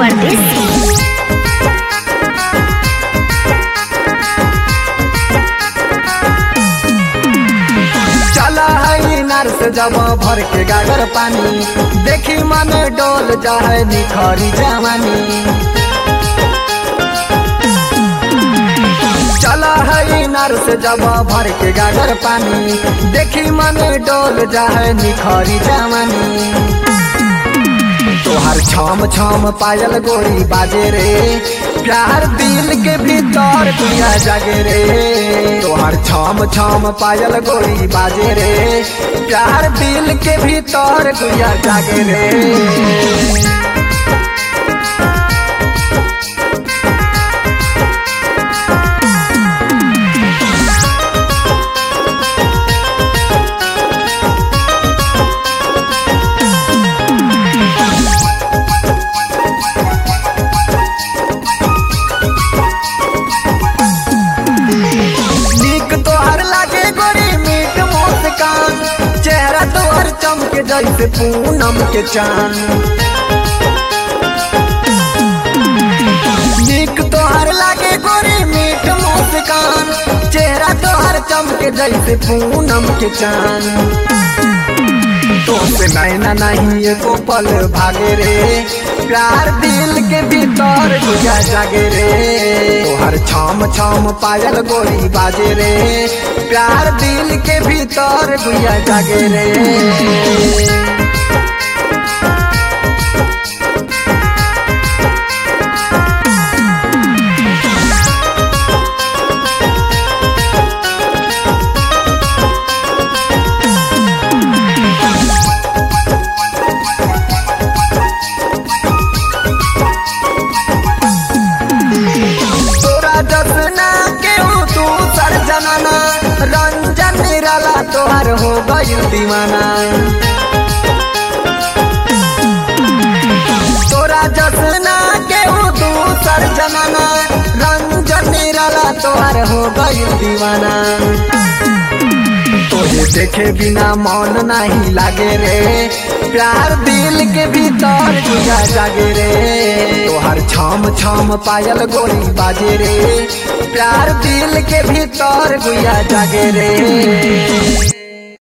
परदेसी। चला है इनार से जब भर के गागर पानी, देखी मन डोल जाए निखरी जवानी। चला है इनार से जब भर के गागर पानी, देखी मन डोल जाए निखरी जवानी। तोहर छम छम पायल गोरी बाजे रे, प्यार दिल के भीतर दुनिया जागे रे। तोहर छम छम पायल गोरी बाजे रे, प्यार दिल के भीतर दुनिया जागे रे। चेहरा तोहर चमके जैसे पूनम के चांद, नीक तोहर लागे गोरी मीठ मुस्कान। चेहरा तोहर चमके जैसे पूनम के चांद। तोसे नैना नहीं एको पल भागे रे, प्यार दिल के भीतर गुजा जागे रे। तोहर छम छम पायल गोरी बाजे रे, प्यार दिल के भीतर गुजा जागे रे। रंजन निराला तोहर हो गइल दीवाना, तोरा जसना के दूसर जमाना। रंजन निराला तोहर हो गइल दीवाना, तोहे देखे बिना मन नहीं लागे रे, प्यार दिल के भीतर गुजा जागे रे। तोहर छम छम पायल गोरी बाजे रे, प्यार दिल के भीतर गुया जागे रे।